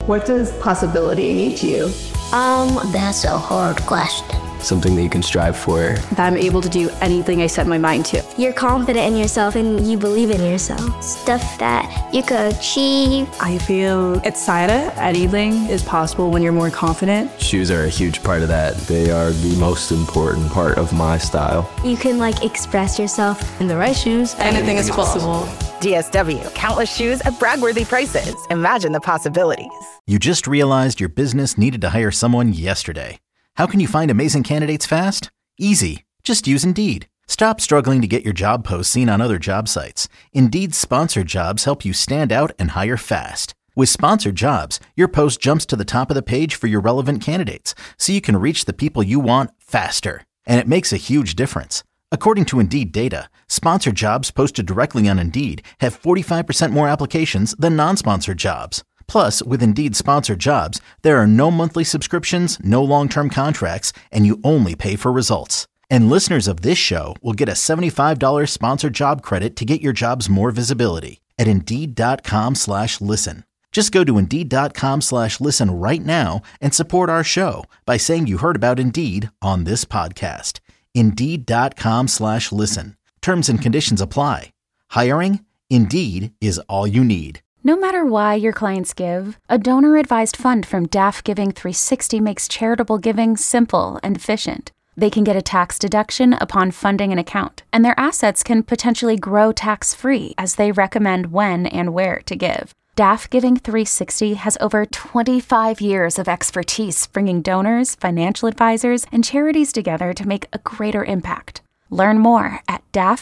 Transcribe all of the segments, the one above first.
What does possibility mean to you? That's a hard question. Something that you can strive for. That I'm able to do anything I set my mind to. You're confident in yourself and you believe in yourself. Stuff that you could achieve. I feel excited. Anything is possible when you're more confident. Shoes are a huge part of that. They are the most important part of my style. You can express yourself. In the right shoes, anything is possible. DSW, countless shoes at brag-worthy prices. Imagine the possibilities. You just realized your business needed to hire someone yesterday. How can you find amazing candidates fast? Easy. Just use Indeed. Stop struggling to get your job posts seen on other job sites. Indeed's sponsored jobs help you stand out and hire fast. With sponsored jobs, your post jumps to the top of the page for your relevant candidates, so you can reach the people you want faster. And it makes a huge difference. According to Indeed data, sponsored jobs posted directly on Indeed have 45% more applications than non-sponsored jobs. Plus, with Indeed sponsored jobs, there are no monthly subscriptions, no long-term contracts, and you only pay for results. And listeners of this show will get a $75 sponsored job credit to get your jobs more visibility at Indeed.com/listen. Just go to Indeed.com/listen right now and support our show by saying you heard about Indeed on this podcast. Indeed.com/listen. Terms and conditions apply. Hiring? Indeed is all you need. No matter why your clients give, a donor-advised fund from DAF Giving 360 makes charitable giving simple and efficient. They can get a tax deduction upon funding an account, and their assets can potentially grow tax-free as they recommend when and where to give. DAF Giving 360 has over 25 years of expertise bringing donors, financial advisors, and charities together to make a greater impact. Learn more at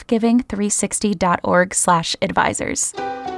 dafgiving360.org/advisors.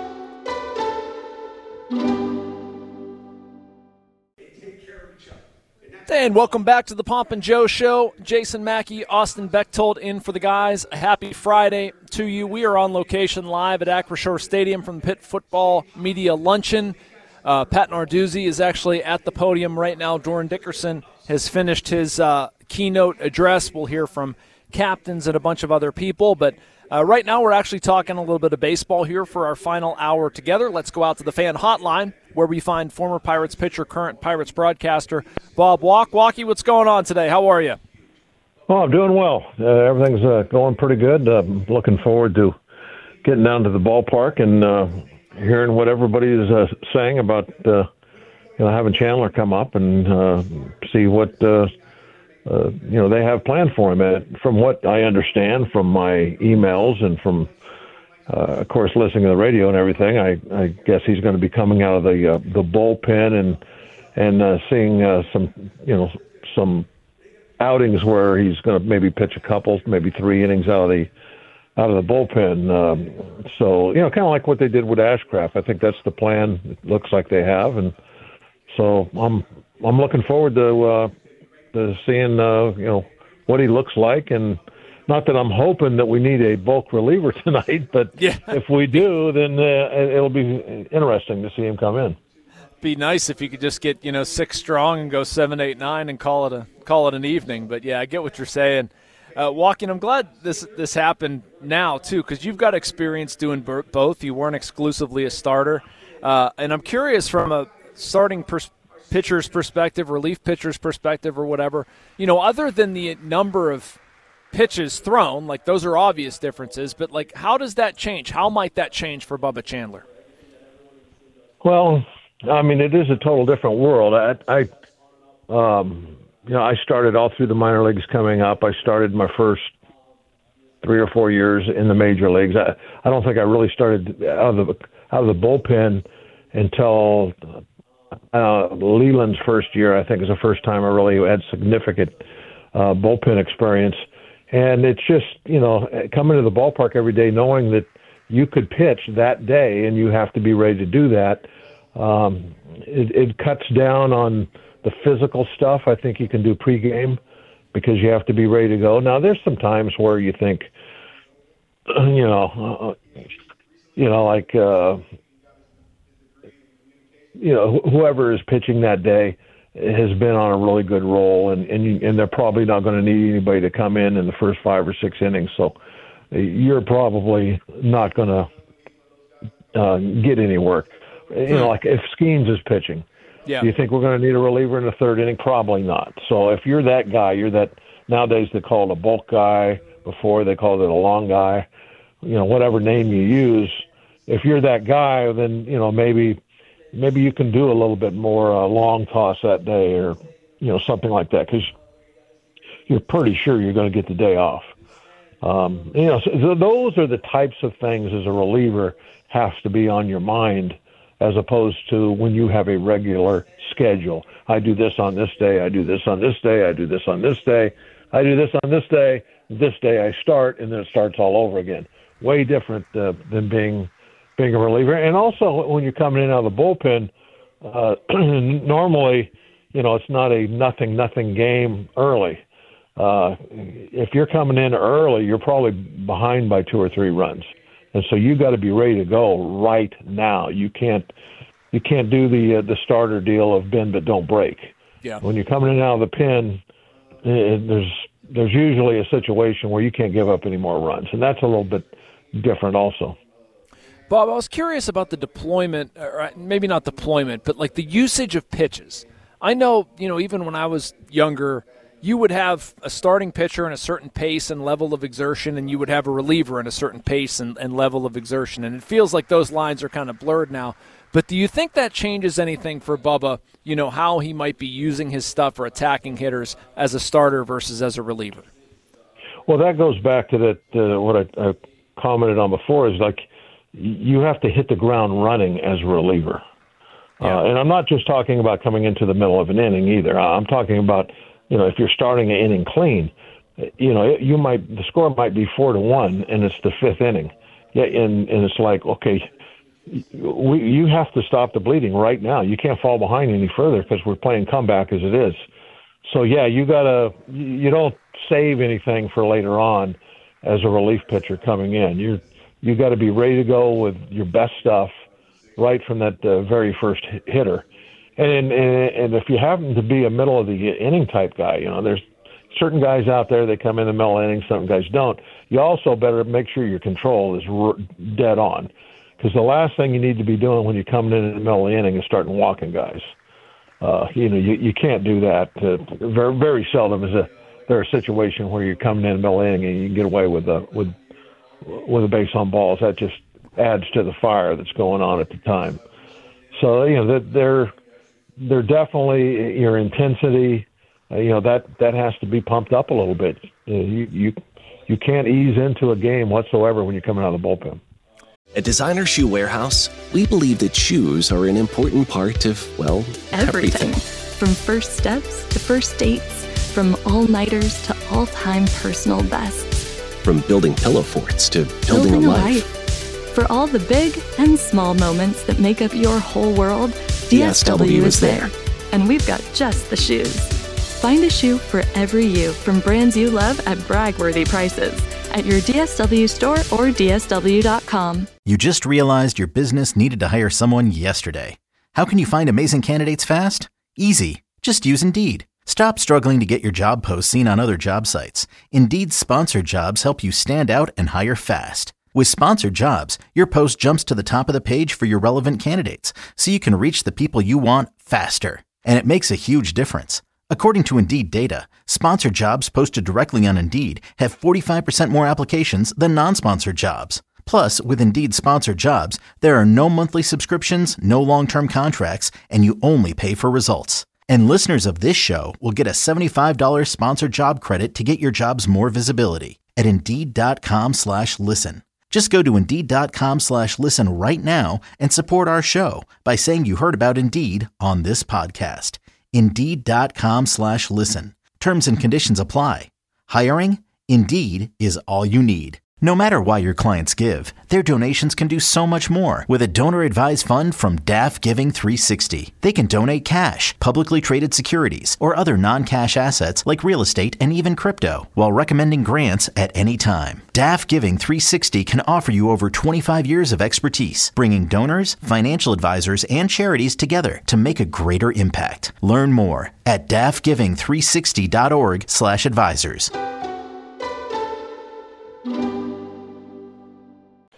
And welcome back to the Pomp and Joe Show. Jason Mackey, Austin Bechtold in for the guys. A happy Friday to you. We are on location live at Acrisure Stadium from the Pitt Football Media Luncheon. Pat Narduzzi is actually at the podium right now. Doran Dickerson has finished his keynote address. We'll hear from captains and a bunch of other people, but right now we're actually talking a little bit of baseball here for our final hour together. Let's go out to the fan hotline where we find former Pirates pitcher, current Pirates broadcaster, Bob Walk. Walkie, what's going on today? How are you? Oh, I'm doing well. Everything's going pretty good. Looking forward to getting down to the ballpark and hearing what everybody is saying about having Chandler come up and see what they have planned for him. From what I understand from my emails and from, of course, listening to the radio and everything, I guess he's going to be coming out of the bullpen and seeing some outings where he's going to maybe pitch a couple, maybe 3 innings out of the bullpen. So kind of like what they did with Ashcraft. I think that's the plan. It looks like they have, and so I'm looking forward to seeing what he looks like. And not that I'm hoping that we need a bulk reliever tonight, but if we do, then it'll be interesting to see him come in. Be nice if you could just get 6 strong and go 7, 8, 9 and call it an evening. But yeah, I get what you're saying. Walking, I'm glad this happened now too, because you've got experience doing both. You weren't exclusively a starter, and I'm curious from a starting pitcher's perspective, relief pitcher's perspective, or whatever. Other than the number of pitches thrown, those are obvious differences. But how does that change? How might that change for Bubba Chandler? Well, I mean, it is a total different world. I started all through the minor leagues coming up. I started my first 3 or 4 years in the major leagues. I don't think I really started out of the bullpen until Leland's first year. I think is the first time I really had significant bullpen experience. And it's just, coming to the ballpark every day knowing that you could pitch that day and you have to be ready to do that. It cuts down on the physical stuff. I think you can do pregame because you have to be ready to go. Now, there's some times where you think, whoever is pitching that day has been on a really good roll, and they're probably not going to need anybody to come in the first 5 or 6 innings. So you're probably not going to get any work. Like if Skeens is pitching, Yeah. Do you think we're going to need a reliever in the third inning? Probably not. So if you're that guy, you're that, nowadays they call it a bulk guy. Before they called it a long guy. Whatever name you use. If you're that guy, then, maybe you can do a little bit more long toss that day or, something like that, because you're pretty sure you're going to get the day off. So those are the types of things as a reliever has to be on your mind, as opposed to when you have a regular schedule. I do this on this day, I do this on this day, I do this on this day, I do this on this day I start, and then it starts all over again. Way different than being a reliever. And also when you're coming in out of the bullpen, normally, it's not a nothing game early. If you're coming in early, you're probably behind by 2 or 3 runs. And so you got to be ready to go right now. You can't do the starter deal of bend but don't break. Yeah. When you're coming in out of the pen, there's usually a situation where you can't give up any more runs, and that's a little bit different also. Bob, I was curious about the deployment, or maybe not deployment, but like the usage of pitches. I know, even when I was younger, you would have a starting pitcher in a certain pace and level of exertion, and you would have a reliever in a certain pace and level of exertion. And it feels like those lines are kind of blurred now. But do you think that changes anything for Bubba, how he might be using his stuff or attacking hitters as a starter versus as a reliever? Well, that goes back to that what I commented on before, is like you have to hit the ground running as a reliever. Yeah. And I'm not just talking about coming into the middle of an inning either. I'm talking about, if you're starting an inning clean, the score might be 4-1 and it's the 5th inning. Yeah, and it's like, okay, you have to stop the bleeding right now. You can't fall behind any further because we're playing comeback as it is. So yeah, you don't save anything for later on as a relief pitcher coming in. You got to be ready to go with your best stuff right from that very first hitter. And if you happen to be a middle of the inning type guy, there's certain guys out there that come in the middle of the inning, some guys don't. You also better make sure your control is dead on, because the last thing you need to be doing when you're coming in the middle of the inning is starting walking guys. You can't do that. Very, very seldom is there a situation where you're coming in the middle of the inning and you can get away with a base on balls. That just adds to the fire that's going on at the time. So they're definitely, your intensity, that has to be pumped up a little bit. You can't ease into a game whatsoever when you're coming out of the bullpen. At Designer Shoe Warehouse, we believe that shoes are an important part of, well, everything. From first steps to first dates, from all-nighters to all-time personal bests. From building pillow forts to building a life. For all the big and small moments that make up your whole world, DSW is there. And we've got just the shoes. Find a shoe for every you from brands you love at brag-worthy prices at your DSW store or DSW.com. You just realized your business needed to hire someone yesterday. How can you find amazing candidates fast? Easy. Just use Indeed. Stop struggling to get your job posts seen on other job sites. Indeed's sponsored jobs help you stand out and hire fast. With sponsored jobs, your post jumps to the top of the page for your relevant candidates, so you can reach the people you want faster. And it makes a huge difference. According to Indeed data, sponsored jobs posted directly on Indeed have 45% more applications than non-sponsored jobs. Plus, with Indeed sponsored jobs, there are no monthly subscriptions, no long-term contracts, and you only pay for results. And listeners of this show will get a $75 sponsored job credit to get your jobs more visibility at Indeed.com/listen. Just go to Indeed.com/listen right now and support our show by saying you heard about Indeed on this podcast. Indeed.com/listen. Terms and conditions apply. Hiring? Indeed is all you need. No matter why your clients give, their donations can do so much more with a donor-advised fund from DAF Giving 360. They can donate cash, publicly traded securities, or other non-cash assets like real estate and even crypto, while recommending grants at any time. DAF Giving 360 can offer you over 25 years of expertise, bringing donors, financial advisors, and charities together to make a greater impact. Learn more at dafgiving360.org/advisors.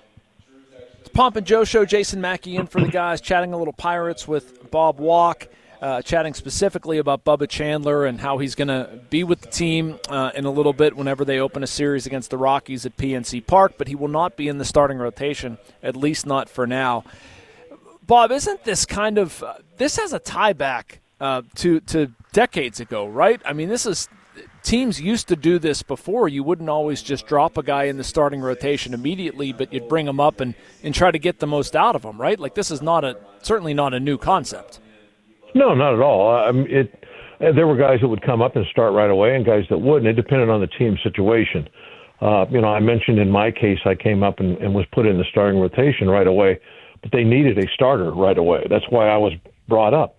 Pomp and Joe Show, Jason Mackey in for the guys, chatting a little Pirates with Bob Walk. chatting specifically about Bubba Chandler and how he's going to be with the team in a little bit whenever they open a series against the Rockies at PNC Park, but he will not be in the starting rotation, at least not for now. Bob, isn't this kind of this has a tie back to decades ago, right? I mean, teams used to do this before. You wouldn't always just drop a guy in the starting rotation immediately, but you'd bring him up and try to get the most out of him, right? Like, this is certainly not a new concept. No, not at all. There were guys that would come up and start right away and guys that wouldn't. It depended on the team situation. I mentioned in my case I came up and was put in the starting rotation right away, but they needed a starter right away. That's why I was brought up,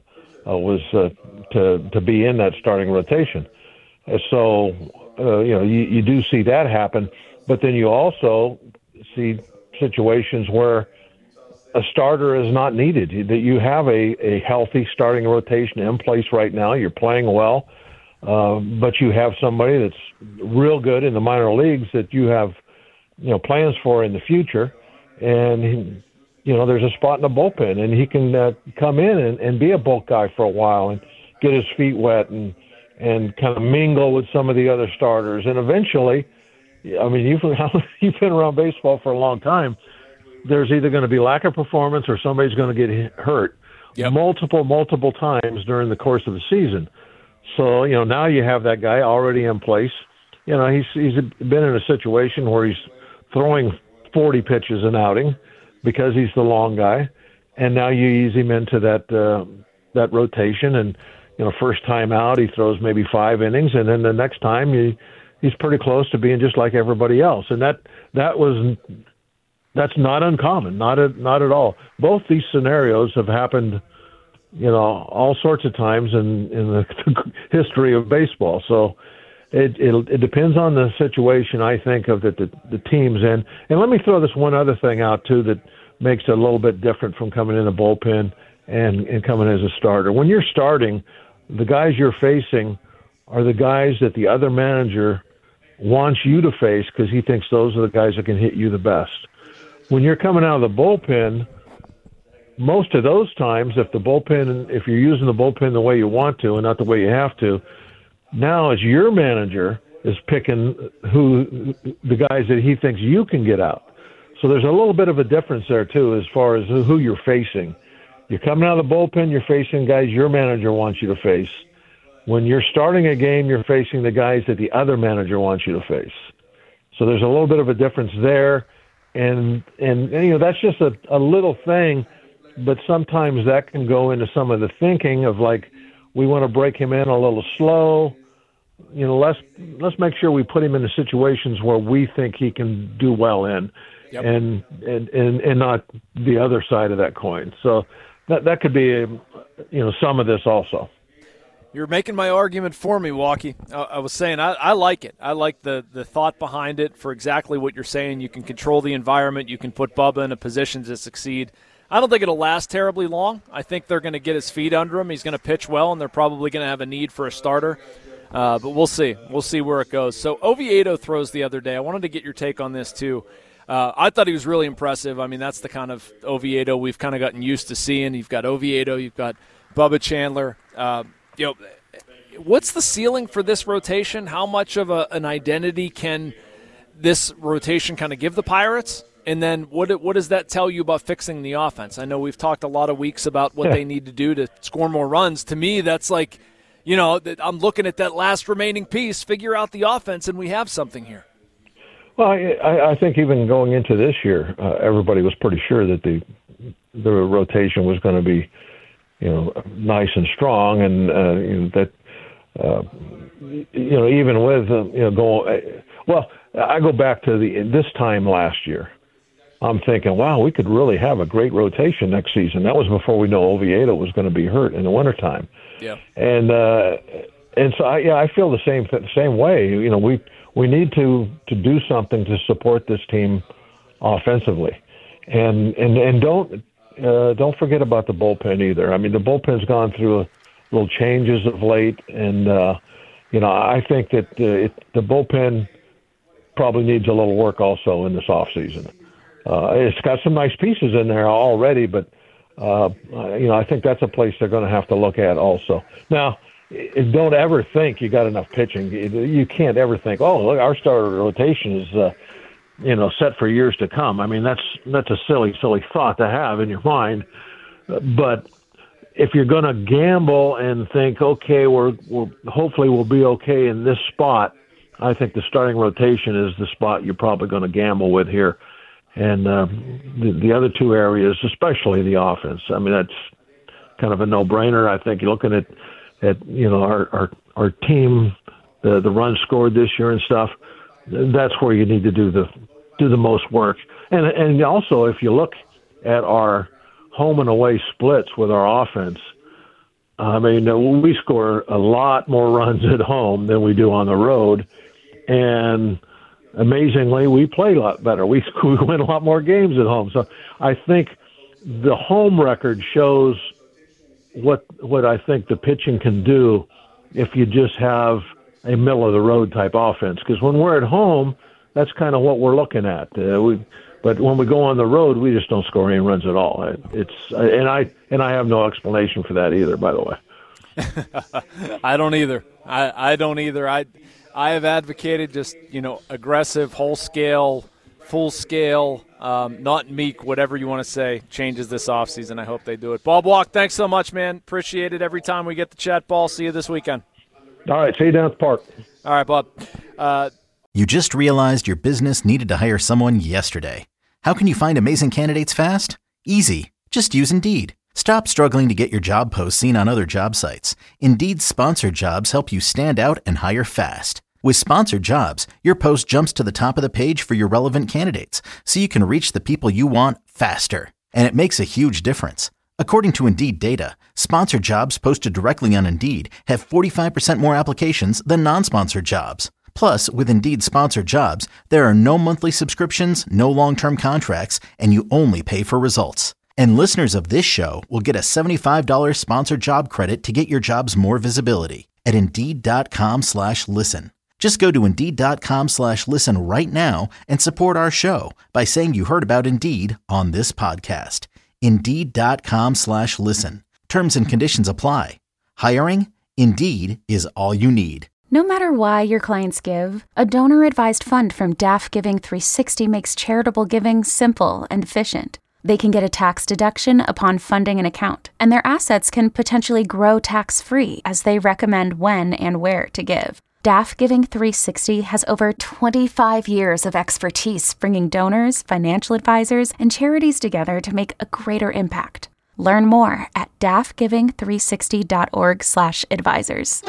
to be in that starting rotation. So, you do see that happen, but then you also see situations where a starter is not needed, that you have a healthy starting rotation in place right now. You're playing well, but you have somebody that's real good in the minor leagues that you have, plans for in the future. And, there's a spot in the bullpen, and he can come in and be a bulk guy for a while and get his feet wet and kind of mingle with some of the other starters. And eventually, I mean, you've been around baseball for a long time. There's either going to be lack of performance or somebody's going to get hurt multiple times during the course of the season. So, now you have that guy already in place. He's been in a situation where he's throwing 40 pitches an outing because he's the long guy. And now you ease him into that rotation. And, first time out, he throws maybe 5 innings. And then the next time he's pretty close to being just like everybody else. And that's not uncommon, not at all. Both these scenarios have happened, all sorts of times in the history of baseball. So it depends on the situation, I think, of the teams in. And let me throw this one other thing out, too, that makes it a little bit different from coming in the bullpen and coming as a starter. When you're starting, the guys you're facing are the guys that the other manager wants you to face because he thinks those are the guys that can hit you the best. When you're coming out of the bullpen, most of those times, if you're using the bullpen the way you want to and not the way you have to, now it's your manager is picking the guys that he thinks you can get out. So there's a little bit of a difference there, too, as far as who you're facing. You're coming out of the bullpen, you're facing guys your manager wants you to face. When you're starting a game, you're facing the guys that the other manager wants you to face. So there's a little bit of a difference there. And that's just a little thing, but sometimes that can go into some of the thinking of, like, we want to break him in a little slow. Let's make sure we put him into situations where we think he can do well in. Yep. And not the other side of that coin. So that could be some of this also. You're making my argument for me, Walkie. I was saying I like it. I like the thought behind it for exactly what you're saying. You can control the environment. You can put Bubba in a position to succeed. I don't think it'll last terribly long. I think they're going to get his feet under him. He's going to pitch well, and they're probably going to have a need for a starter. But we'll see. We'll see where it goes. So Oviedo throws the other day. I wanted to get your take on this too. I thought he was really impressive. I mean, that's the kind of Oviedo we've kind of gotten used to seeing. You've got Oviedo. You've got Bubba Chandler. What's the ceiling for this rotation? How much of an identity can this rotation kind of give the Pirates? And then what does that tell you about fixing the offense? I know we've talked a lot of weeks about what they need to do to score more runs. To me, that's like, I'm looking at that last remaining piece, figure out the offense, and we have something here. Well, I think even going into this year, everybody was pretty sure that the rotation was going to be, nice and strong, and that even with going. Well, I go back to this time last year. I'm thinking, wow, we could really have a great rotation next season. That was before we know Oviedo was going to be hurt in the wintertime. Yeah. And so I feel the same way. We need to do something to support this team offensively, and don't forget about the bullpen either. I mean, the bullpen's gone through little changes of late, and I think that the bullpen probably needs a little work also in this offseason. It's got some nice pieces in there already, but I think that's a place they're going to have to look at also. Now, don't ever think you got enough pitching. You can't ever think, oh, look, our starter rotation is, set for years to come. I mean, that's a silly thought to have in your mind. But if you're going to gamble and think, okay, we're hopefully we'll be okay in this spot, I think the starting rotation is the spot you're probably going to gamble with here. And the other two areas, especially the offense, I mean, that's kind of a no-brainer. I think you're looking at our team, the runs scored this year and stuff. That's where you need to do the most work. And also, if you look at our home and away splits with our offense, I mean, we score a lot more runs at home than we do on the road, and amazingly, we play a lot better. We win a lot more games at home. So I think the home record shows what I think the pitching can do if you just have a middle-of-the-road type offense. Because when we're at home, that's kind of what we're looking at. But when we go on the road, we just don't score any runs at all. And I have no explanation for that either, by the way. I don't either. I don't either. I have advocated just, aggressive, whole scale, full scale, not meek, whatever you want to say, changes this offseason. I hope they do it. Bob Walk, thanks so much, man. Appreciate it every time we get the chat ball. See you this weekend. All right, see you down at the park. All right, Bob. You just realized your business needed to hire someone yesterday. How can you find amazing candidates fast? Easy. Just use Indeed. Stop struggling to get your job posts seen on other job sites. Indeed's sponsored jobs help you stand out and hire fast. With sponsored jobs, your post jumps to the top of the page for your relevant candidates, so you can reach the people you want faster. And it makes a huge difference. According to Indeed data, sponsored jobs posted directly on Indeed have 45% more applications than non-sponsored jobs. Plus, with Indeed sponsored jobs, there are no monthly subscriptions, no long-term contracts, and you only pay for results. And listeners of this show will get a $75 sponsored job credit to get your jobs more visibility at Indeed.com/listen. Just go to Indeed.com/listen right now and support our show by saying you heard about Indeed on this podcast. Indeed.com/listen. Terms and conditions apply. Hiring? Indeed is all you need. No matter why your clients give, a donor-advised fund from DAF Giving 360 makes charitable giving simple and efficient. They can get a tax deduction upon funding an account, and their assets can potentially grow tax-free as they recommend when and where to give. DAF Giving 360 has over 25 years of expertise bringing donors, financial advisors, and charities together to make a greater impact. Learn more at dafgiving360.org/advisors.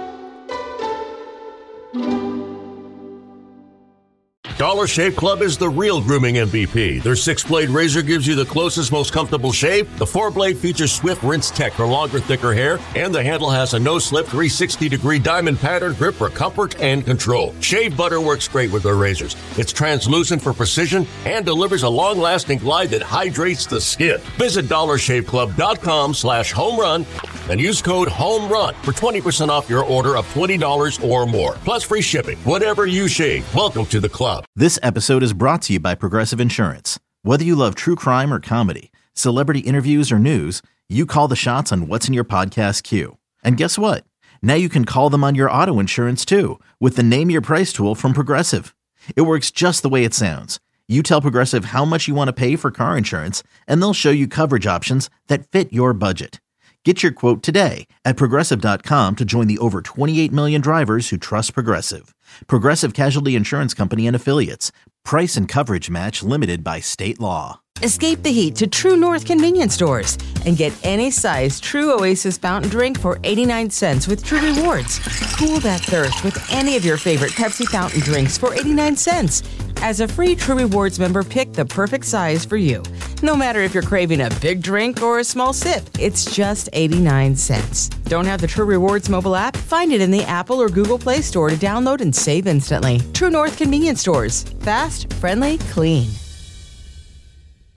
Dollar Shave Club is the real grooming MVP. Their 6-blade razor gives you the closest, most comfortable shave. The 4-blade features Swift Rinse Tech for longer, thicker hair, and the handle has a no-slip 360-degree diamond pattern grip for comfort and control. Shave butter works great with their razors. It's translucent for precision and delivers a long-lasting glide that hydrates the skin. Visit DollarShaveClub.com/homerun and use code HOMERUN for 20% off your order of $20 or more. Plus free shipping. Whatever you shave, welcome to the club. This episode is brought to you by Progressive Insurance. Whether you love true crime or comedy, celebrity interviews or news, you call the shots on what's in your podcast queue. And guess what? Now you can call them on your auto insurance too with the Name Your Price tool from Progressive. It works just the way it sounds. You tell Progressive how much you want to pay for car insurance, and they'll show you coverage options that fit your budget. Get your quote today at Progressive.com to join the over 28 million drivers who trust Progressive. Progressive Casualty Insurance Company and Affiliates. Price and coverage match limited by state law. Escape the heat to True North convenience stores and get any size True Oasis fountain drink for 89 cents with True Rewards. Cool that thirst with any of your favorite Pepsi fountain drinks for 89 cents. As a free True Rewards member, pick the perfect size for you. No matter if you're craving a big drink or a small sip, it's just 89 cents. Don't have the True Rewards mobile app? Find it in the Apple or Google Play Store to download and save instantly. True North convenience stores. Fast, friendly, clean.